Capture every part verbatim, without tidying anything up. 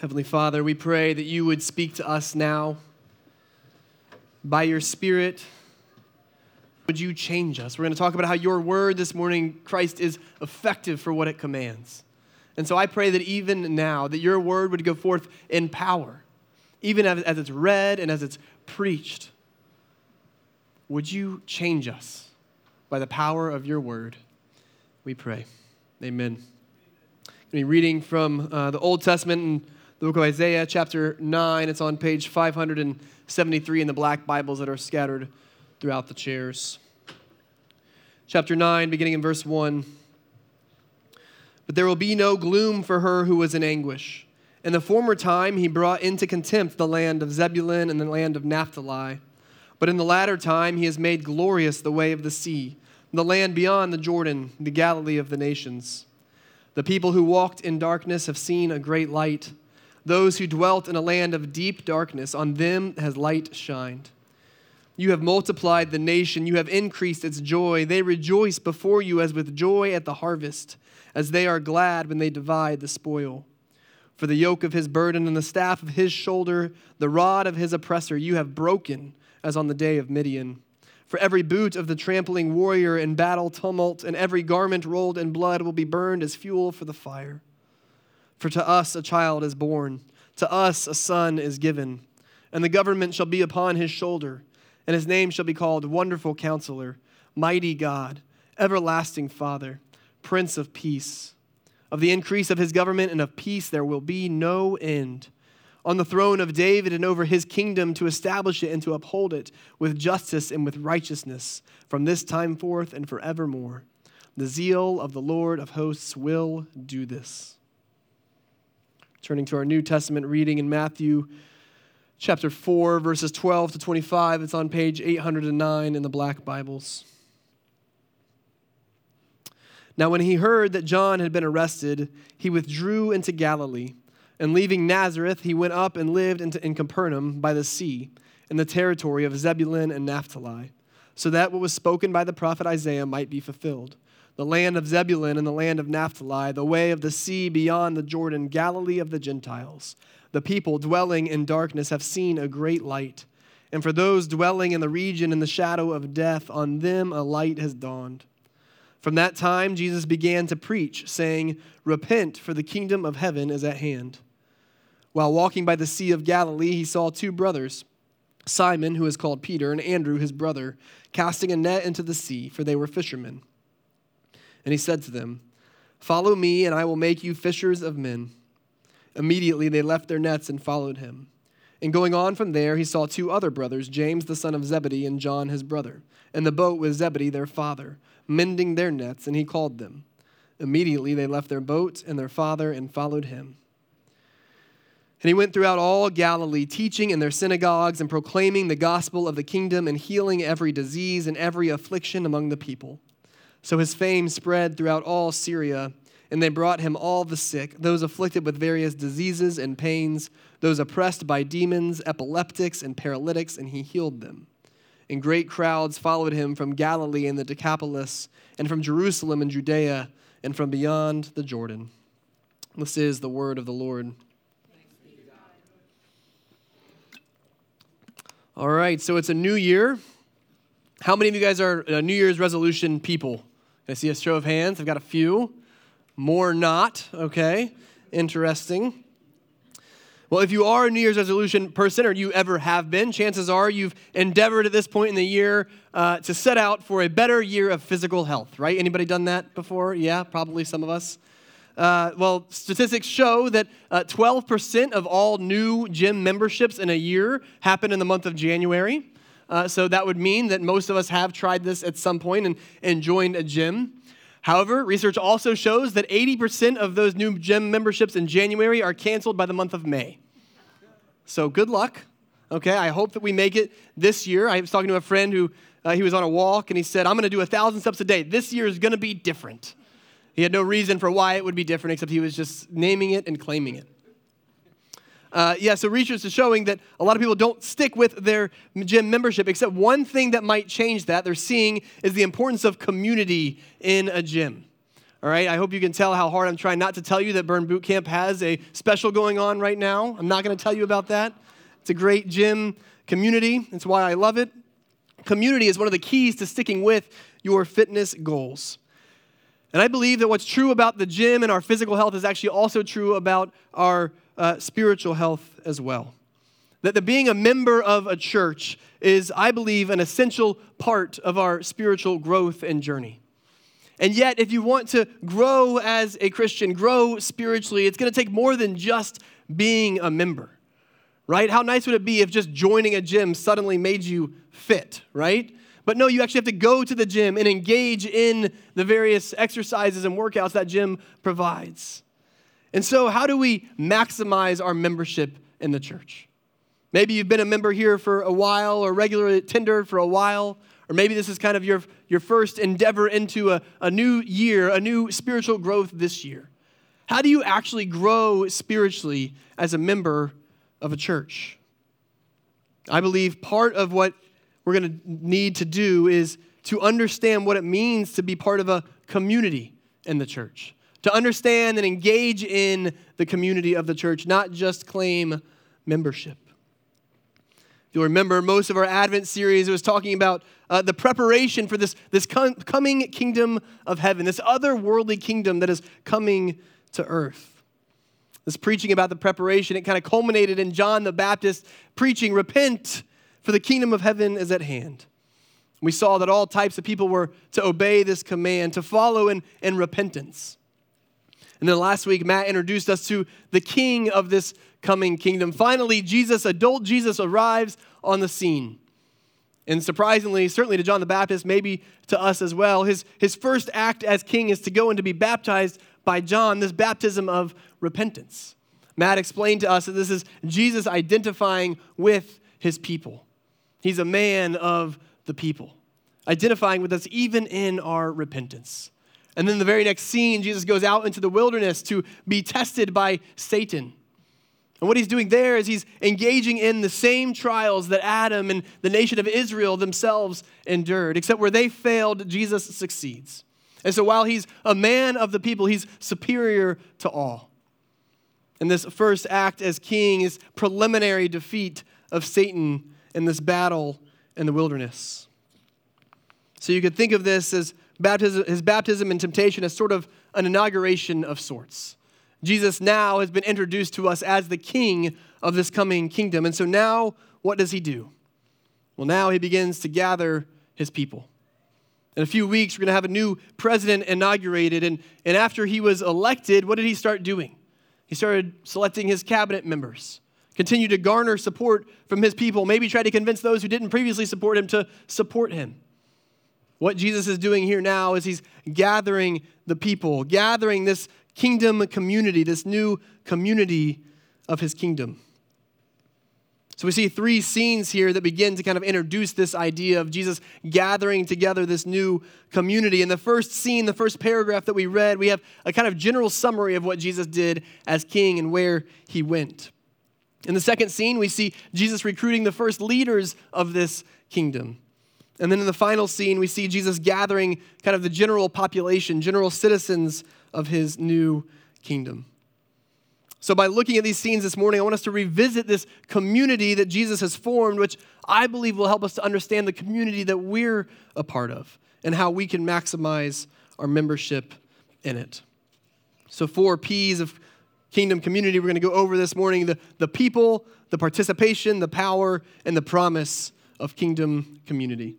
Heavenly Father, we pray that you would speak to us now. By your Spirit, would you change us? We're going to talk about how your word this morning, Christ, is effective for what it commands. And so I pray that even now, that your word would go forth in power, even as, as it's read and as it's preached. Would you change us by the power of your word? We pray. Amen. I'm going to be reading from uh, the Old Testament and the book of Isaiah, chapter nine. It's on page five hundred seventy-three in the black Bibles that are scattered throughout the chairs. Chapter nine, beginning in verse one. But there will be no gloom for her who was in anguish. In the former time he brought into contempt the land of Zebulun and the land of Naphtali. But in the latter time he has made glorious the way of the sea, the land beyond the Jordan, the Galilee of the nations. The people who walked in darkness have seen a great light. Those who dwelt in a land of deep darkness, on them has light shined. You have multiplied the nation. You have increased its joy. They rejoice before you as with joy at the harvest, as they are glad when they divide the spoil. For the yoke of his burden and the staff of his shoulder, the rod of his oppressor, you have broken as on the day of Midian. For every boot of the trampling warrior in battle tumult and every garment rolled in blood will be burned as fuel for the fire. For to us a child is born, to us a son is given, and the government shall be upon his shoulder, and his name shall be called Wonderful Counselor, Mighty God, Everlasting Father, Prince of Peace. Of the increase of his government and of peace there will be no end. On the throne of David and over his kingdom, to establish it and to uphold it with justice and with righteousness from this time forth and forevermore. The zeal of the Lord of hosts will do this. Turning to our New Testament reading in Matthew chapter four, verses twelve to twenty-five. It's on page eight hundred nine in the black Bibles. Now when he heard that John had been arrested, he withdrew into Galilee. And leaving Nazareth, he went up and lived into, in Capernaum by the sea, in the territory of Zebulun and Naphtali, so that what was spoken by the prophet Isaiah might be fulfilled. The land of Zebulun and the land of Naphtali, the way of the sea beyond the Jordan, Galilee of the Gentiles. The people dwelling in darkness have seen a great light. And for those dwelling in the region in the shadow of death, on them a light has dawned. From that time Jesus began to preach, saying, Repent, for the kingdom of heaven is at hand. While walking by the Sea of Galilee, he saw two brothers, Simon, who is called Peter, and Andrew, his brother, casting a net into the sea, for they were fishermen. And he said to them, Follow me, and I will make you fishers of men. Immediately they left their nets and followed him. And going on from there, he saw two other brothers, James the son of Zebedee and John his brother, in the boat with Zebedee their father, mending their nets, and he called them. Immediately they left their boat and their father and followed him. And he went throughout all Galilee, teaching in their synagogues and proclaiming the gospel of the kingdom and healing every disease and every affliction among the people. So his fame spread throughout all Syria, and they brought him all the sick, those afflicted with various diseases and pains, those oppressed by demons, epileptics, and paralytics, and he healed them. And great crowds followed him from Galilee and the Decapolis, and from Jerusalem and Judea, and from beyond the Jordan. This is the word of the Lord. All right, so it's a new year. How many of you guys are uh, New Year's resolution people? Can I see a show of hands? I've got a few. More not, okay. Interesting. Well, if you are a New Year's resolution person, or you ever have been, chances are you've endeavored at this point in the year uh, to set out for a better year of physical health, right? Anybody done that before? Yeah, probably some of us. Uh, well, statistics show that uh, twelve percent of all new gym memberships in a year happen in the month of January. Uh, so that would mean that most of us have tried this at some point and, and joined a gym. However, research also shows that eighty percent of those new gym memberships in January are canceled by the month of May. So good luck. Okay, I hope that we make it this year. I was talking to a friend who, uh, he was on a walk, and he said, I'm going to do one thousand steps a day. This year is going to be different. He had no reason for why it would be different, except he was just naming it and claiming it. Uh, yeah, so research is showing that a lot of people don't stick with their gym membership, except one thing that might change that they're seeing is the importance of community in a gym. All right, I hope you can tell how hard I'm trying not to tell you that Burn Boot Camp has a special going on right now. I'm not going to tell you about that. It's a great gym community. That's why I love it. Community is one of the keys to sticking with your fitness goals. And I believe that what's true about the gym and our physical health is actually also true about our uh, spiritual health as well. That the being a member of a church is, I believe, an essential part of our spiritual growth and journey. And yet, if you want to grow as a Christian, grow spiritually, it's going to take more than just being a member, right? How nice would it be if just joining a gym suddenly made you fit, right? But no, you actually have to go to the gym and engage in the various exercises and workouts that gym provides. And so how do we maximize our membership in the church? Maybe you've been a member here for a while or regularly attender for a while, or maybe this is kind of your, your first endeavor into a, a new year, a new spiritual growth this year. How do you actually grow spiritually as a member of a church? I believe part of what we're going to need to do is to understand what it means to be part of a community in the church, to understand and engage in the community of the church, not just claim membership. If you'll remember, most of our Advent series was talking about uh, the preparation for this, this com- coming kingdom of heaven, this otherworldly kingdom that is coming to earth. This preaching about the preparation, it kind of culminated in John the Baptist preaching, "Repent, for the kingdom of heaven is at hand." We saw that all types of people were to obey this command, to follow in, in repentance. And then last week, Matt introduced us to the king of this coming kingdom. Finally, Jesus, adult Jesus, arrives on the scene. And surprisingly, certainly to John the Baptist, maybe to us as well, his, his first act as king is to go and to be baptized by John, this baptism of repentance. Matt explained to us that this is Jesus identifying with his people. He's a man of the people, identifying with us even in our repentance. And then the very next scene, Jesus goes out into the wilderness to be tested by Satan. And what he's doing there is he's engaging in the same trials that Adam and the nation of Israel themselves endured, except where they failed, Jesus succeeds. And so while he's a man of the people, he's superior to all. And this first act as king is preliminary defeat of Satan in this battle in the wilderness. So you could think of this as baptism, his baptism and temptation as sort of an inauguration of sorts. Jesus now has been introduced to us as the king of this coming kingdom. And so now, what does he do? Well, now he begins to gather his people. In a few weeks, we're going to have a new president inaugurated. And, and after he was elected, what did he start doing? He started selecting his cabinet members, continued to garner support from his people, maybe try to convince those who didn't previously support him to support him. What Jesus is doing here now is he's gathering the people, gathering this kingdom community, this new community of his kingdom. So we see three scenes here that begin to kind of introduce this idea of Jesus gathering together this new community. In the first scene, the first paragraph that we read, we have a kind of general summary of what Jesus did as king and where he went. In the second scene, we see Jesus recruiting the first leaders of this kingdom. And then in the final scene, we see Jesus gathering kind of the general population, general citizens of his new kingdom. So by looking at these scenes this morning, I want us to revisit this community that Jesus has formed, which I believe will help us to understand the community that we're a part of and how we can maximize our membership in it. So four P's of kingdom community we're going to go over this morning: the, the people, the participation, the power, and the promise of kingdom community.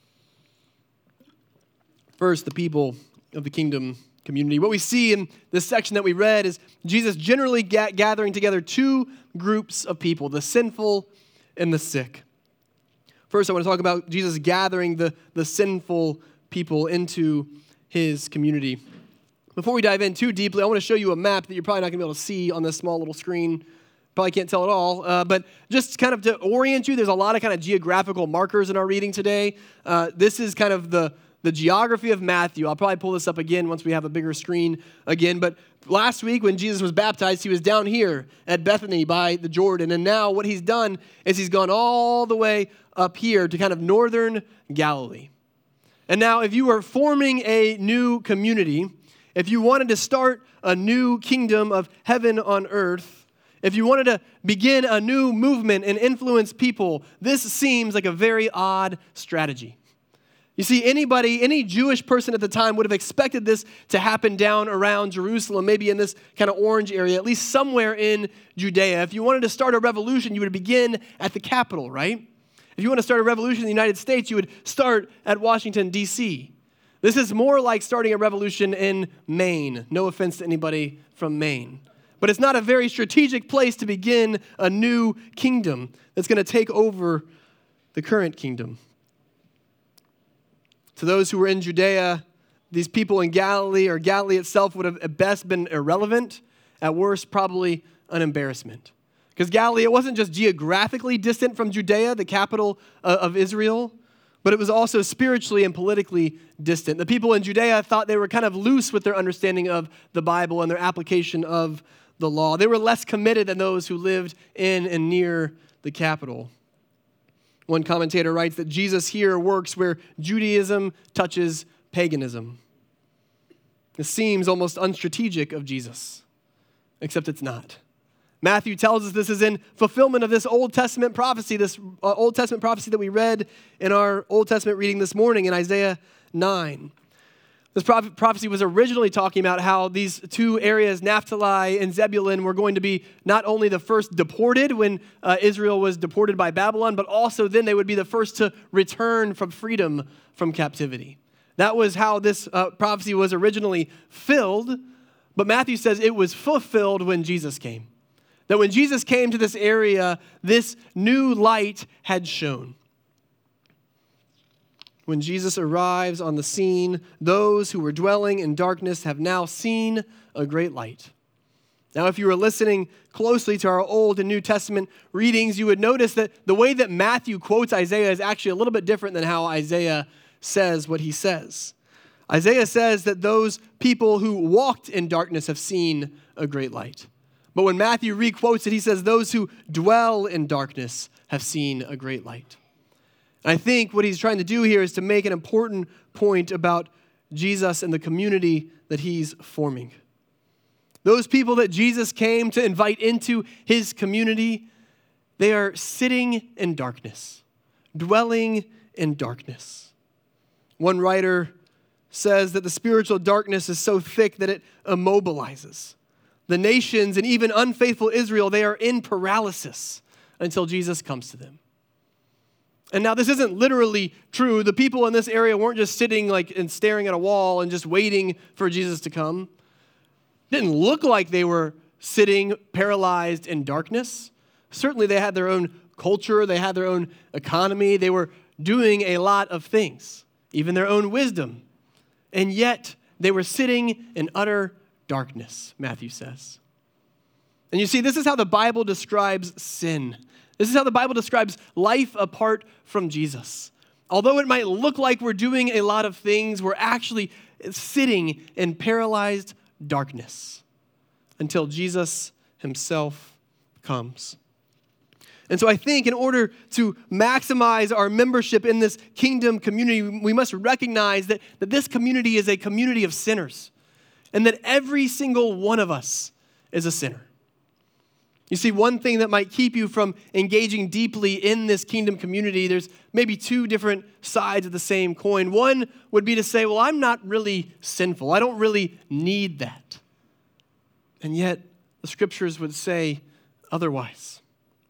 First, the people of the kingdom community. What we see in this section that we read is Jesus generally ga- gathering together two groups of people, the sinful and the sick. First, I want to talk about Jesus gathering the, the sinful people into his community. Before we dive in too deeply, I want to show you a map that you're probably not going to be able to see on this small little screen. Probably can't tell at all, uh, but just kind of to orient you, there's a lot of kind of geographical markers in our reading today. Uh, this is kind of the The geography of Matthew. I'll probably pull this up again once we have a bigger screen again. But last week when Jesus was baptized, he was down here at Bethany by the Jordan. And now what he's done is he's gone all the way up here to kind of northern Galilee. And now if you were forming a new community if you wanted to start a new kingdom of heaven on earth, if you wanted to begin a new movement and influence people, this seems like a very odd strategy. You see, anybody, any Jewish person at the time would have expected this to happen down around Jerusalem, maybe in this kind of orange area, at least somewhere in Judea. If you wanted to start a revolution, you would begin at the capital, right? If you want to start a revolution in the United States, you would start at Washington, D C This is more like starting a revolution in Maine. No offense to anybody from Maine. But it's not a very strategic place to begin a new kingdom that's going to take over the current kingdom. To those who were in Judea, these people in Galilee or Galilee itself would have at best been irrelevant, at worst probably an embarrassment. Because Galilee, it wasn't just geographically distant from Judea, the capital of Israel, but it was also spiritually and politically distant. The people in Judea thought they were kind of loose with their understanding of the Bible and their application of the law. They were less committed than those who lived in and near the capital. One commentator writes that Jesus here works where Judaism touches paganism. It seems almost unstrategic of Jesus, except it's not. Matthew tells us this is in fulfillment of this Old Testament prophecy, this uh, Old Testament prophecy that we read in our Old Testament reading this morning in Isaiah nine. This prophecy was originally talking about how these two areas, Naphtali and Zebulun, were going to be not only the first deported when uh, Israel was deported by Babylon, but also then they would be the first to return from freedom from captivity. That was how this uh, prophecy was originally filled, but Matthew says it was fulfilled when Jesus came. That when Jesus came to this area, this new light had shone. When Jesus arrives on the scene, those who were dwelling in darkness have now seen a great light. Now, if you were listening closely to our Old and New Testament readings, you would notice that the way that Matthew quotes Isaiah is actually a little bit different than how Isaiah says what he says. Isaiah says that those people who walked in darkness have seen a great light. But when Matthew re-quotes it, he says those who dwell in darkness have seen a great light. I think what he's trying to do here is to make an important point about Jesus and the community that he's forming. Those people that Jesus came to invite into his community, they are sitting in darkness, dwelling in darkness. One writer says that the spiritual darkness is so thick that it immobilizes. The nations and even unfaithful Israel, they are in paralysis until Jesus comes to them. And now this isn't literally true. The people in this area weren't just sitting like and staring at a wall and just waiting for Jesus to come. It didn't look like they were sitting paralyzed in darkness. Certainly they had their own culture. They had their own economy. They were doing a lot of things, even their own wisdom. And yet they were sitting in utter darkness, Matthew says. And you see, this is how the Bible describes sin. This is how the Bible describes life apart from Jesus. Although it might look like we're doing a lot of things, we're actually sitting in paralyzed darkness until Jesus himself comes. And so I think in order to maximize our membership in this kingdom community, we must recognize that, that this community is a community of sinners and that every single one of us is a sinner. You see, one thing that might keep you from engaging deeply in this kingdom community, there's maybe two different sides of the same coin. One would be to say, well, I'm not really sinful. I don't really need that. And yet, the scriptures would say otherwise.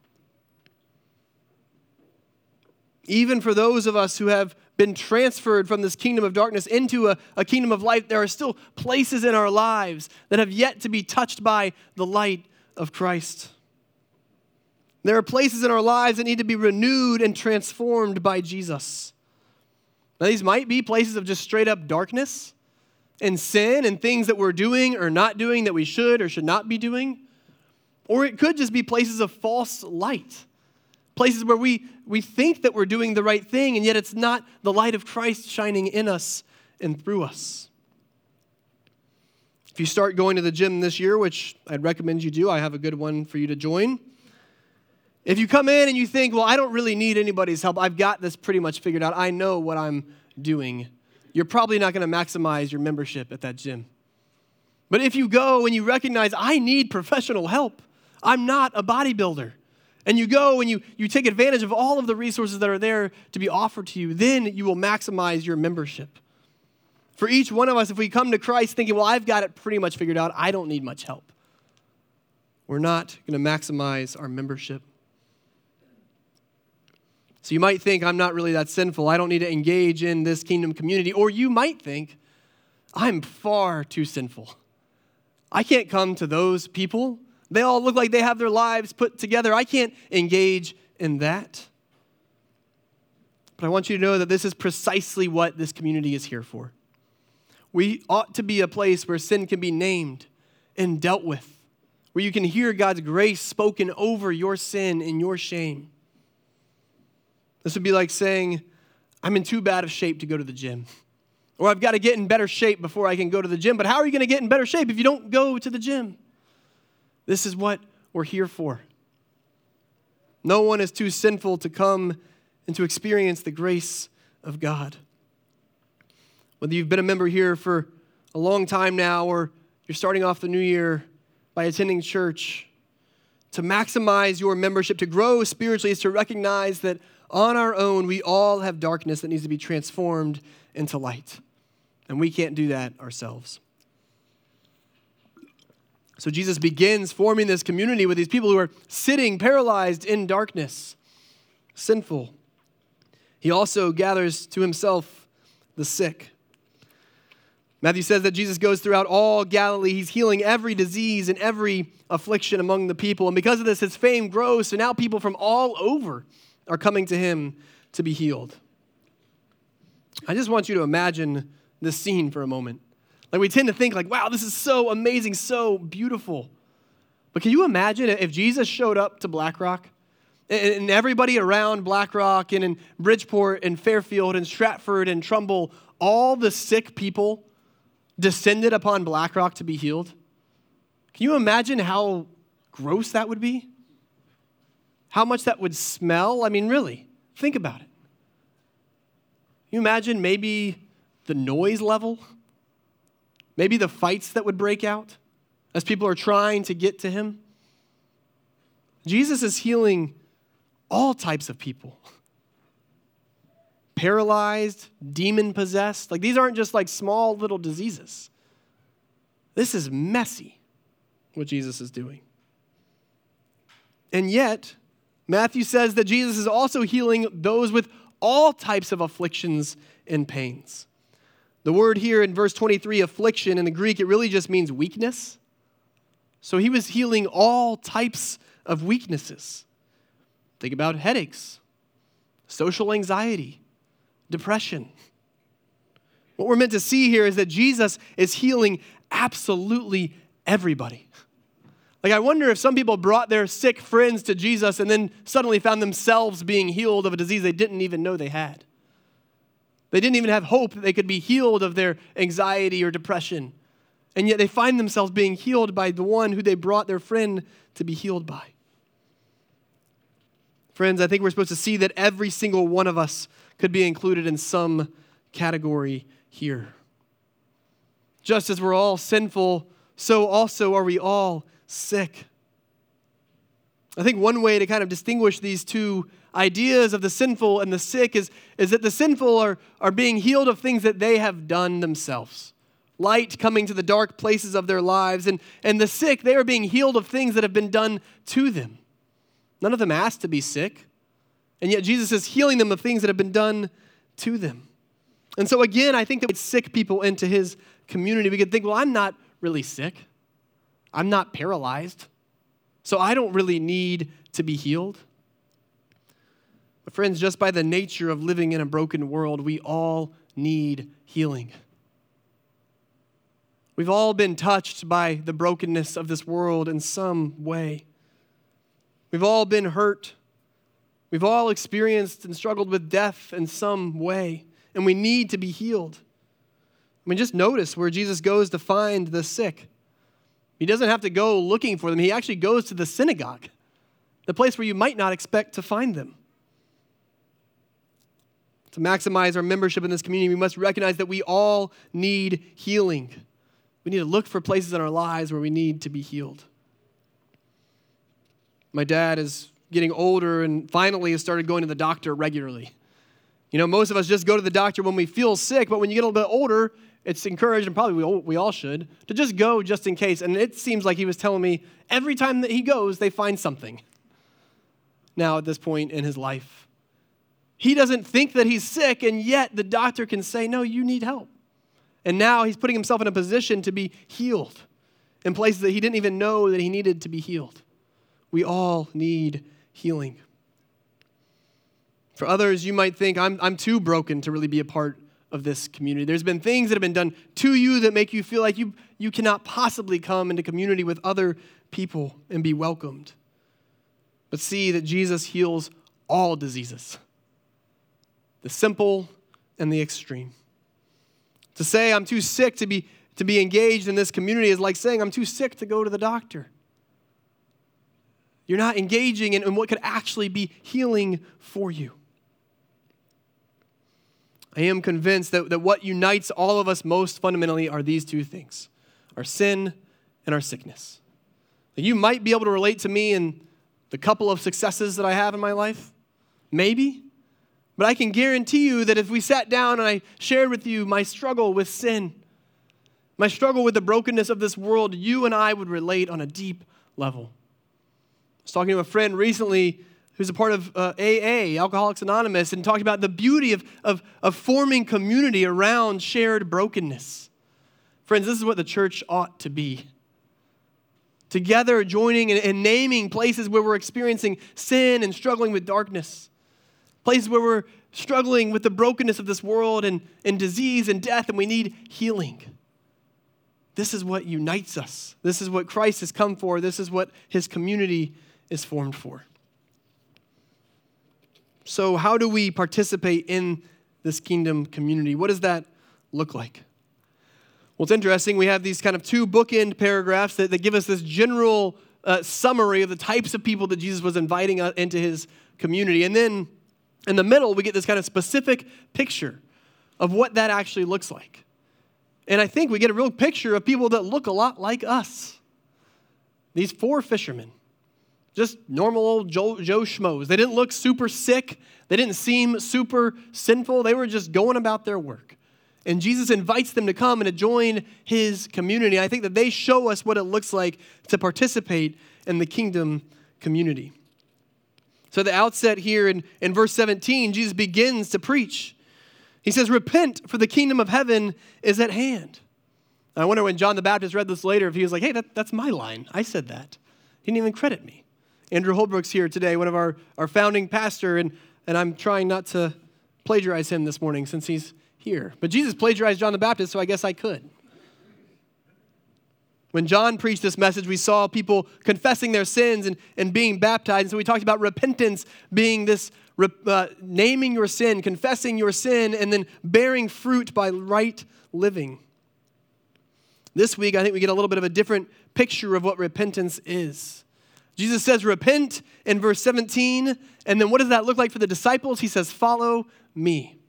Even for those of us who have been transferred from this kingdom of darkness into a, a kingdom of light, there are still places in our lives that have yet to be touched by the light of Christ. There are places in our lives that need to be renewed and transformed by Jesus. Now, these might be places of just straight up darkness and sin and things that we're doing or not doing that we should or should not be doing. Or it could just be places of false light. Places where we, we think that we're doing the right thing, and yet it's not the light of Christ shining in us and through us. If you start going to the gym this year, which I'd recommend you do, I have a good one for you to join. If you come in and you think, well, I don't really need anybody's help. I've got this pretty much figured out. I know what I'm doing. You're probably not going to maximize your membership at that gym. But if you go and you recognize, I need professional help, I'm not a bodybuilder, and you go and you, you take advantage of all of the resources that are there to be offered to you, then you will maximize your membership. For each one of us, if we come to Christ thinking, well, I've got it pretty much figured out, I don't need much help, we're not going to maximize our membership. So you might think, I'm not really that sinful. I don't need to engage in this kingdom community. Or you might think, I'm far too sinful. I can't come to those people. They all look like they have their lives put together. I can't engage in that. But I want you to know that this is precisely what this community is here for. We ought to be a place where sin can be named and dealt with, where you can hear God's grace spoken over your sin and your shame. This would be like saying, I'm in too bad of shape to go to the gym. Or I've got to get in better shape before I can go to the gym. But how are you going to get in better shape if you don't go to the gym? This is what we're here for. No one is too sinful to come and to experience the grace of God. Whether you've been a member here for a long time now or you're starting off the new year by attending church, to maximize your membership, to grow spiritually, is to recognize that on our own, we all have darkness that needs to be transformed into light. And we can't do that ourselves. So Jesus begins forming this community with these people who are sitting paralyzed in darkness, sinful. He also gathers to himself the sick. Matthew says that Jesus goes throughout all Galilee. He's healing every disease and every affliction among the people. And because of this, his fame grows. So now people from all over are coming to him to be healed. I just want you to imagine this scene for a moment. Like, we tend to think like, wow, this is so amazing, so beautiful. But can you imagine if Jesus showed up to Black Rock and everybody around Black Rock and in Bridgeport and Fairfield and Stratford and Trumbull, all the sick people descended upon Black Rock to be healed? Can you imagine how gross that would be? How much that would smell? I mean, really, think about it. Can you imagine maybe the noise level? Maybe the fights that would break out as people are trying to get to him? Jesus is healing all types of people. Paralyzed, demon-possessed. Like, these aren't just like small little diseases. This is messy, what Jesus is doing. And yet, Matthew says that Jesus is also healing those with all types of afflictions and pains. The word here in verse twenty-three, affliction, in the Greek, it really just means weakness. So he was healing all types of weaknesses. Think about headaches, social anxiety, depression. What we're meant to see here is that Jesus is healing absolutely everybody. Like, I wonder if some people brought their sick friends to Jesus and then suddenly found themselves being healed of a disease they didn't even know they had. They didn't even have hope that they could be healed of their anxiety or depression. And yet they find themselves being healed by the one who they brought their friend to be healed by. Friends, I think we're supposed to see that every single one of us could be included in some category here. Just as we're all sinful, so also are we all sick. I think one way to kind of distinguish these two ideas of the sinful and the sick is, is that the sinful are, are being healed of things that they have done themselves. Light coming to the dark places of their lives. And, and the sick, they are being healed of things that have been done to them. None of them asked to be sick. And yet Jesus is healing them of things that have been done to them. And so again, I think that we'd sick people into his community. We could think, well, I'm not really sick. I'm not paralyzed. So I don't really need to be healed. But friends, just by the nature of living in a broken world, we all need healing. We've all been touched by the brokenness of this world in some way. We've all been hurt. We've all experienced and struggled with death in some way, and we need to be healed. I mean, just notice where Jesus goes to find the sick. He doesn't have to go looking for them. He actually goes to the synagogue, the place where you might not expect to find them. To maximize our membership in this community, we must recognize that we all need healing. We need to look for places in our lives where we need to be healed. My dad is getting older and finally has started going to the doctor regularly. You know, most of us just go to the doctor when we feel sick, but when you get a little bit older, it's encouraged, and probably we all, we all should, to just go just in case. And it seems like he was telling me every time that he goes, they find something. Now at this point in his life, he doesn't think that he's sick, and yet the doctor can say, no, you need help. And now he's putting himself in a position to be healed in places that he didn't even know that he needed to be healed. We all need healing. For others, you might think, I'm, I'm too broken to really be a part of this community. There's been things that have been done to you that make you feel like you, you cannot possibly come into community with other people and be welcomed. But see that Jesus heals all diseases, the simple and the extreme. To say I'm too sick to be, to be engaged in this community is like saying I'm too sick to go to the doctor. You're not engaging in, in what could actually be healing for you. I am convinced that, that what unites all of us most fundamentally are these two things, our sin and our sickness. You might be able to relate to me in the couple of successes that I have in my life, maybe, but I can guarantee you that if we sat down and I shared with you my struggle with sin, my struggle with the brokenness of this world, you and I would relate on a deep level. I was talking to a friend recently who's a part of uh, A A, Alcoholics Anonymous, and talked about the beauty of, of, of forming community around shared brokenness. Friends, this is what the church ought to be. Together, joining and, and naming places where we're experiencing sin and struggling with darkness. Places where we're struggling with the brokenness of this world and, and disease and death, and we need healing. This is what unites us. This is what Christ has come for. This is what his community is formed for. So how do we participate in this kingdom community? What does that look like? Well, it's interesting. We have these kind of two bookend paragraphs that, that give us this general uh, summary of the types of people that Jesus was inviting into his community. And then in the middle, we get this kind of specific picture of what that actually looks like. And I think we get a real picture of people that look a lot like us. These four fishermen. Just normal old Joe, Joe Schmoes. They didn't look super sick. They didn't seem super sinful. They were just going about their work. And Jesus invites them to come and to join his community. I think that they show us what it looks like to participate in the kingdom community. So at the outset here in, in verse seventeen, Jesus begins to preach. He says, repent, for the kingdom of heaven is at hand. And I wonder when John the Baptist read this later, if he was like, hey, that, that's my line. I said that. He didn't even credit me. Andrew Holbrook's here today, one of our, our founding pastor, and, and I'm trying not to plagiarize him this morning since he's here. But Jesus plagiarized John the Baptist, so I guess I could. When John preached this message, we saw people confessing their sins and, and being baptized. And so we talked about repentance being this uh, naming your sin, confessing your sin, and then bearing fruit by right living. This week, I think we get a little bit of a different picture of what repentance is. Jesus says, repent in verse seventeen. And then what does that look like for the disciples? He says, follow me.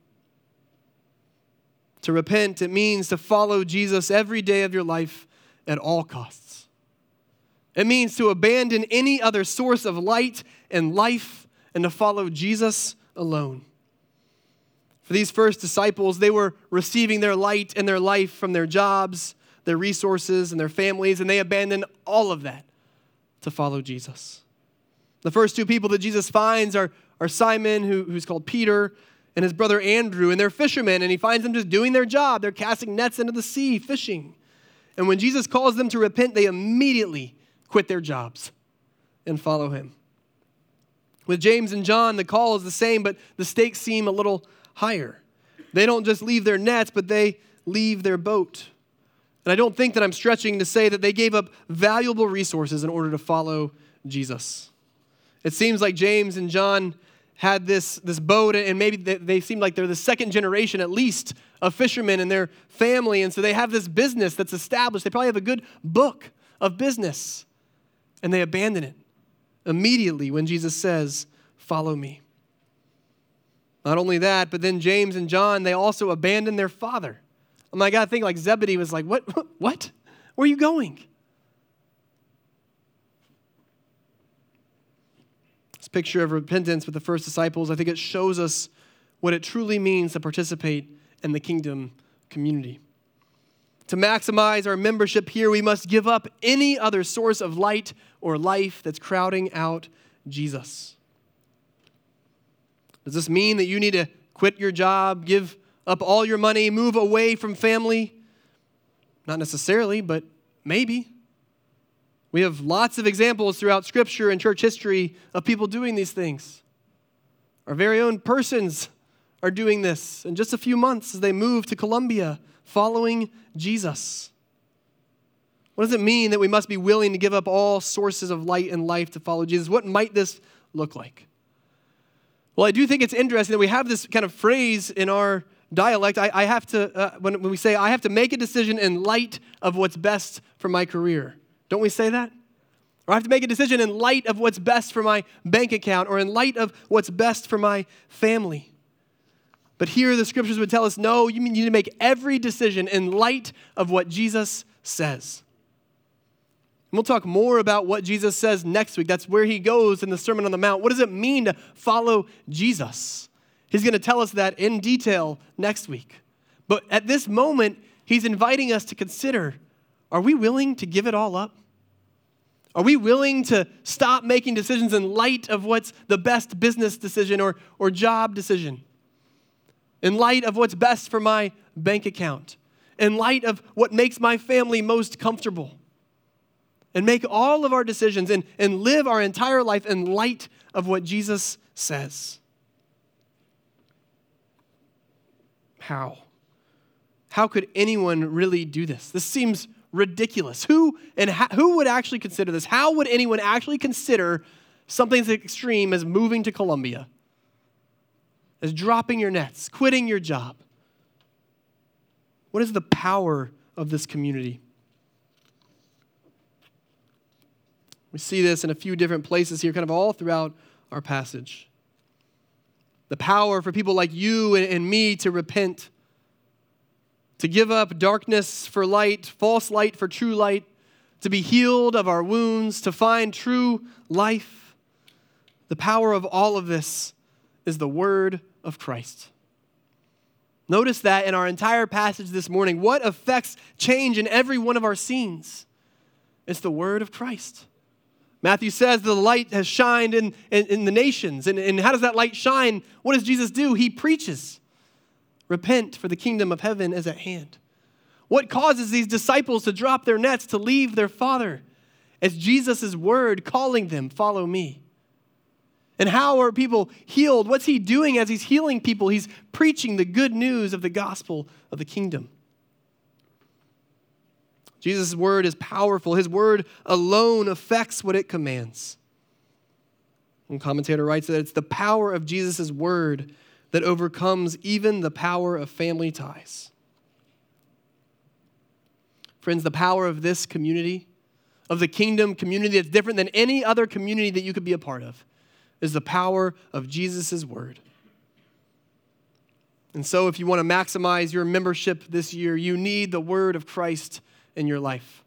To repent, it means to follow Jesus every day of your life at all costs. It means to abandon any other source of light and life and to follow Jesus alone. For these first disciples, they were receiving their light and their life from their jobs, their resources, and their families, and they abandoned all of that to follow Jesus. The first two people that Jesus finds are, are Simon, who, who's called Peter, and his brother Andrew, and they're fishermen, and he finds them just doing their job. They're casting nets into the sea, fishing. And when Jesus calls them to repent, they immediately quit their jobs and follow him. With James and John, the call is the same, but the stakes seem a little higher. They don't just leave their nets, but they leave their boat. And I don't think that I'm stretching to say that they gave up valuable resources in order to follow Jesus. It seems like James and John had this, this boat, and maybe they, they seem like they're the second generation at least of fishermen in their family, and so they have this business that's established. They probably have a good book of business, and they abandon it immediately when Jesus says, follow me. Not only that, but then James and John, they also abandon their father. Oh my God, I think like Zebedee was like, what? What? Where are you going? This picture of repentance with the first disciples, I think it shows us what it truly means to participate in the kingdom community. To maximize our membership here, we must give up any other source of light or life that's crowding out Jesus. Does this mean that you need to quit your job, give up all your money, move away from family? Not necessarily, but maybe. We have lots of examples throughout Scripture and church history of people doing these things. Our very own persons are doing this in just a few months as they move to Colombia, following Jesus. What does it mean that we must be willing to give up all sources of light and life to follow Jesus? What might this look like? Well, I do think it's interesting that we have this kind of phrase in our dialect. I, I have to, uh, when, when we say, I have to make a decision in light of what's best for my career. Don't we say that? Or I have to make a decision in light of what's best for my bank account, or in light of what's best for my family. But here the scriptures would tell us, no, you need to make every decision in light of what Jesus says. And we'll talk more about what Jesus says next week. That's where he goes in the Sermon on the Mount. What does it mean to follow Jesus? He's going to tell us that in detail next week. But at this moment, he's inviting us to consider, are we willing to give it all up? Are we willing to stop making decisions in light of what's the best business decision or, or job decision? In light of what's best for my bank account? In light of what makes my family most comfortable? And make all of our decisions and, and live our entire life in light of what Jesus says. How? How could anyone really do this? This seems ridiculous. Who and how, who would actually consider this? How would anyone actually consider something as extreme as moving to Colombia? As dropping your nets, quitting your job? What is the power of this community? We see this in a few different places here, kind of all throughout our passage. The power for people like you and, and me to repent, to give up darkness for light, false light for true light, to be healed of our wounds, to find true life. The power of all of this is the word of Christ. Notice that in our entire passage this morning, what affects change in every one of our scenes? It's the word of Christ. Matthew says the light has shined in, in, in the nations. And, and how does that light shine? What does Jesus do? He preaches. Repent, for the kingdom of heaven is at hand. What causes these disciples to drop their nets, to leave their Father? It's Jesus' word calling them, follow me. And how are people healed? What's he doing as he's healing people? He's preaching the good news of the gospel of the kingdom. Jesus' word is powerful. His word alone affects what it commands. One commentator writes that it's the power of Jesus' word that overcomes even the power of family ties. Friends, the power of this community, of the kingdom community that's different than any other community that you could be a part of, is the power of Jesus' word. And so if you want to maximize your membership this year, you need the word of Christ in your life.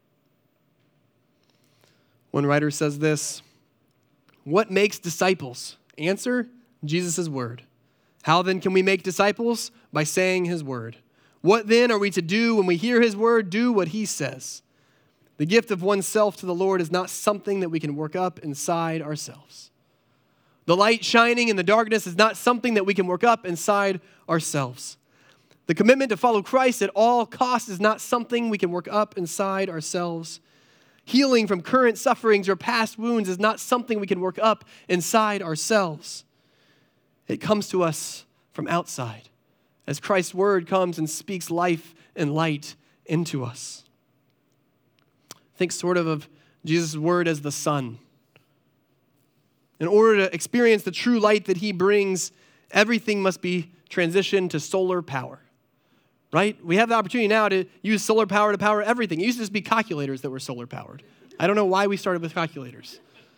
One writer says this: what makes disciples? Answer, Jesus' word. How then can we make disciples? By saying his word. What then are we to do when we hear his word? Do what he says. The gift of oneself to the Lord is not something that we can work up inside ourselves. The light shining in the darkness is not something that we can work up inside ourselves. The commitment to follow Christ at all costs is not something we can work up inside ourselves. Healing from current sufferings or past wounds is not something we can work up inside ourselves. It comes to us from outside as Christ's word comes and speaks life and light into us. Think sort of of Jesus' word as the sun. In order to experience the true light that he brings, everything must be transitioned to solar power. Right? We have the opportunity now to use solar power to power everything. It used to just be calculators that were solar powered. I don't know why we started with calculators.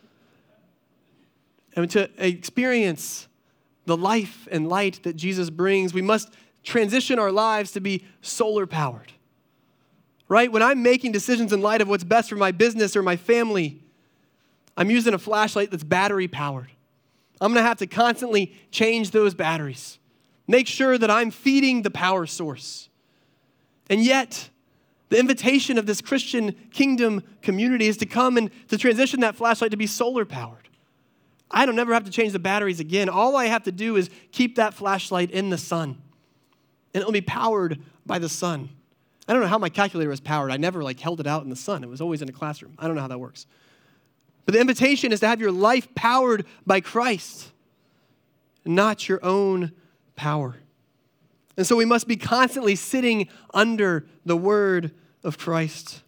And to experience the life and light that Jesus brings, we must transition our lives to be solar powered. right? When I'm making decisions in light of what's best for my business or my family, I'm using a flashlight that's battery powered. I'm going to have to constantly change those batteries. Make sure that I'm feeding the power source. And yet, the invitation of this Christian kingdom community is to come and to transition that flashlight to be solar powered. I don't ever have to change the batteries again. All I have to do is keep that flashlight in the sun, and it'll be powered by the sun. I don't know how my calculator was powered. I never like held it out in the sun. It was always in a classroom. I don't know how that works. But the invitation is to have your life powered by Christ, not your own power. And so we must be constantly sitting under the word of Christ.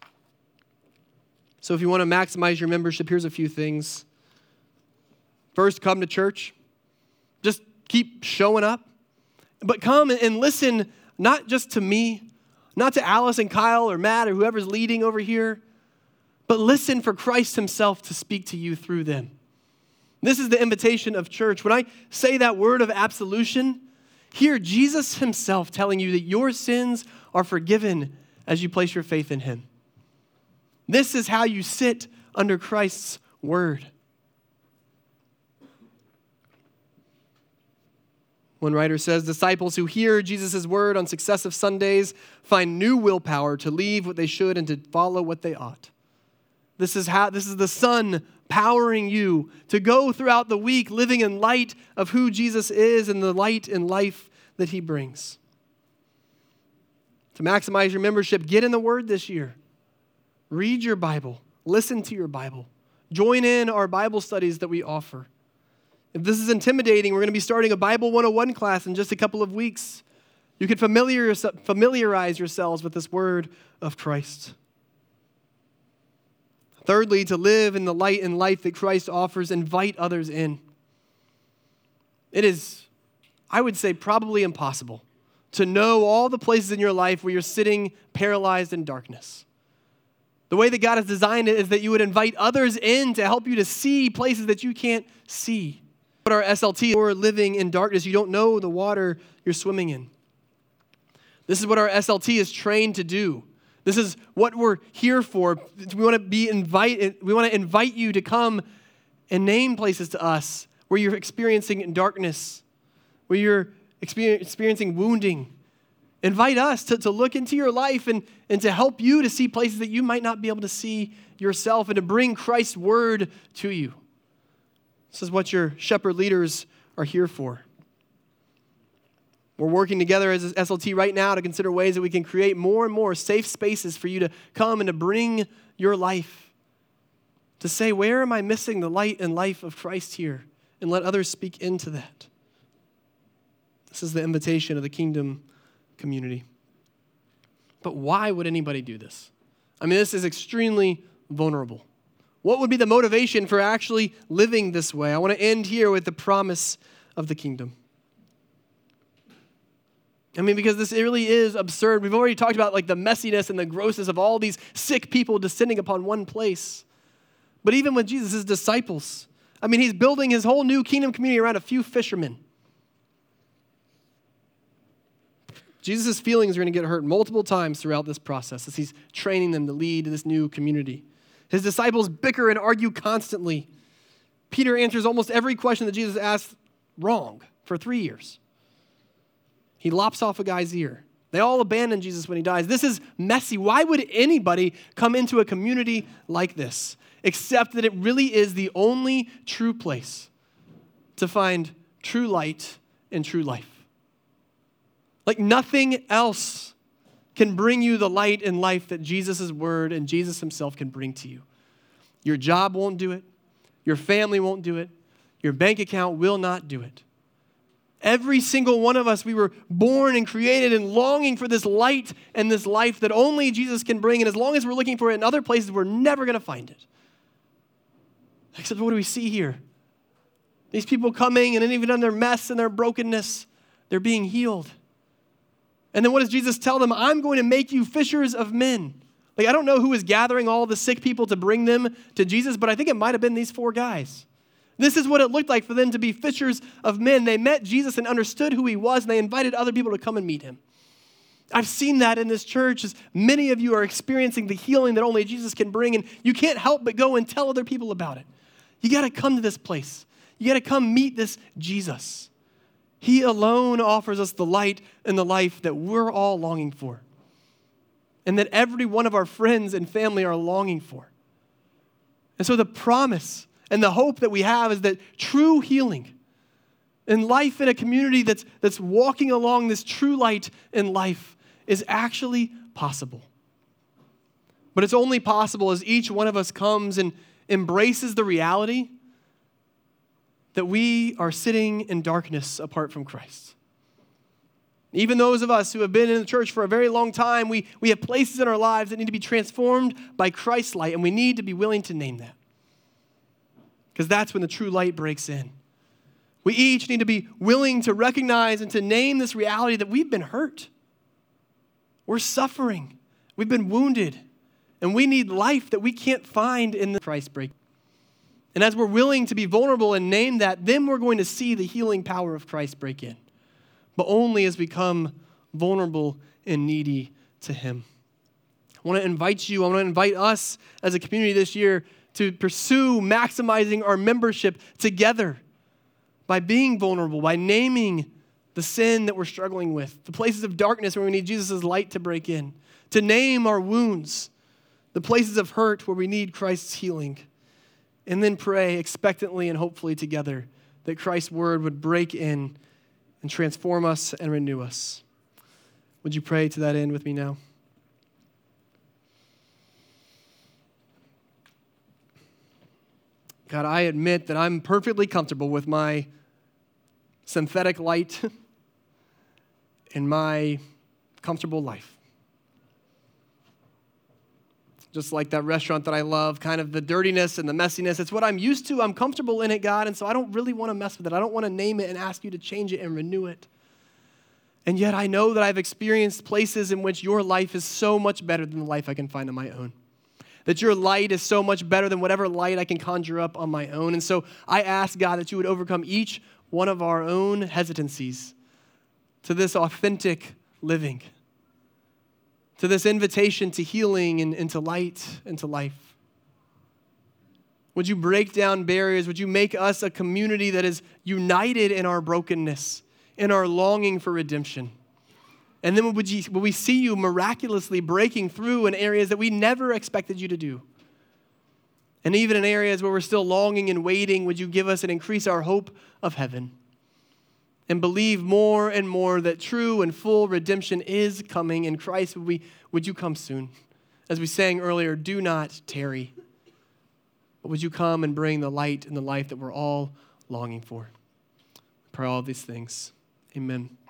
So if you want to maximize your membership, here's a few things. First, come to church. Just keep showing up. But come and listen, not just to me, not to Alice and Kyle or Matt or whoever's leading over here, but listen for Christ himself to speak to you through them. This is the invitation of church. When I say that word of absolution, hear Jesus himself telling you that your sins are forgiven as you place your faith in him. This is how you sit under Christ's word. One writer says, disciples who hear Jesus' word on successive Sundays find new willpower to leave what they should and to follow what they ought. This is how, this is the Son powering you to go throughout the week living in light of who Jesus is and the light and life that he brings. To maximize your membership, get in the Word this year. Read your Bible. Listen to your Bible. Join in our Bible studies that we offer. If this is intimidating, we're going to be starting a Bible one oh one class in just a couple of weeks. You can familiar, familiarize yourselves with this word of Christ. Thirdly, to live in the light and life that Christ offers, invite others in. It is, I would say, probably impossible to know all the places in your life where you're sitting paralyzed in darkness. The way that God has designed it is that you would invite others in to help you to see places that you can't see. But our S L T, you're living in darkness. You don't know the water you're swimming in. This is what our S L T is trained to do. This is what we're here for. We want to be invite, we want to invite you to come and name places to us where you're experiencing darkness, where you're experiencing wounding. Invite us to, to look into your life and, and to help you to see places that you might not be able to see yourself and to bring Christ's word to you. This is what your shepherd leaders are here for. We're working together as S L T right now to consider ways that we can create more and more safe spaces for you to come and to bring your life. To say, where am I missing the light and life of Christ here? And let others speak into that. This is the invitation of the kingdom community. But why would anybody do this? I mean, this is extremely vulnerable. What would be the motivation for actually living this way? I want to end here with the promise of the kingdom. I mean, because this really is absurd. We've already talked about like the messiness and the grossness of all these sick people descending upon one place. But even with Jesus' disciples, I mean, he's building his whole new kingdom community around a few fishermen. Jesus' feelings are going to get hurt multiple times throughout this process as he's training them to lead this new community. His disciples bicker and argue constantly. Peter answers almost every question that Jesus asked wrong for three years. He lops off a guy's ear. They all abandon Jesus when he dies. This is messy. Why would anybody come into a community like this, except that it really is the only true place to find true light and true life? Like nothing else can bring you the light and life that Jesus' word and Jesus himself can bring to you. Your job won't do it. Your family won't do it. Your bank account will not do it. Every single one of us, we were born and created and longing for this light and this life that only Jesus can bring. And as long as we're looking for it in other places, we're never going to find it. Except what do we see here? These people coming and even in their mess and their brokenness, they're being healed. And then what does Jesus tell them? I'm going to make you fishers of men. Like, I don't know who is gathering all the sick people to bring them to Jesus, but I think it might have been these four guys. This is what it looked like for them to be fishers of men. They met Jesus and understood who he was, and they invited other people to come and meet him. I've seen that in this church as many of you are experiencing the healing that only Jesus can bring, and you can't help but go and tell other people about it. You got to come to this place. You got to come meet this Jesus. He alone offers us the light and the life that we're all longing for, and that every one of our friends and family are longing for. And so the promise and the hope that we have is that true healing and life in a community that's, that's walking along this true light in life is actually possible. But it's only possible as each one of us comes and embraces the reality that we are sitting in darkness apart from Christ. Even those of us who have been in the church for a very long time, we, we have places in our lives that need to be transformed by Christ's light, and we need to be willing to name that. Because that's when the true light breaks in. We each need to be willing to recognize and to name this reality that we've been hurt. We're suffering. We've been wounded. And we need life that we can't find in the Christ break. And as we're willing to be vulnerable and name that, then we're going to see the healing power of Christ break in. But only as we come vulnerable and needy to him. I want to invite you, I want to invite us as a community this year to pursue maximizing our membership together by being vulnerable, by naming the sin that we're struggling with, the places of darkness where we need Jesus' light to break in, to name our wounds, the places of hurt where we need Christ's healing, and then pray expectantly and hopefully together that Christ's word would break in and transform us and renew us. Would you pray to that end with me now? God, I admit that I'm perfectly comfortable with my synthetic light and my comfortable life. Just like that restaurant that I love, kind of the dirtiness and the messiness. It's what I'm used to. I'm comfortable in it, God, and so I don't really want to mess with it. I don't want to name it and ask you to change it and renew it. And yet I know that I've experienced places in which your life is so much better than the life I can find on my own. That your light is so much better than whatever light I can conjure up on my own. And so I ask, God, that you would overcome each one of our own hesitancies to this authentic living, to this invitation to healing and, and to light and to life. Would you break down barriers? Would you make us a community that is united in our brokenness, in our longing for redemption? And then would, you, would we see you miraculously breaking through in areas that we never expected you to do? And even in areas where we're still longing and waiting, would you give us and increase our hope of heaven? And believe more and more that true and full redemption is coming in Christ. Would, we, would you come soon? As we sang earlier, do not tarry. But would you come and bring the light and the life that we're all longing for? I pray all these things. Amen.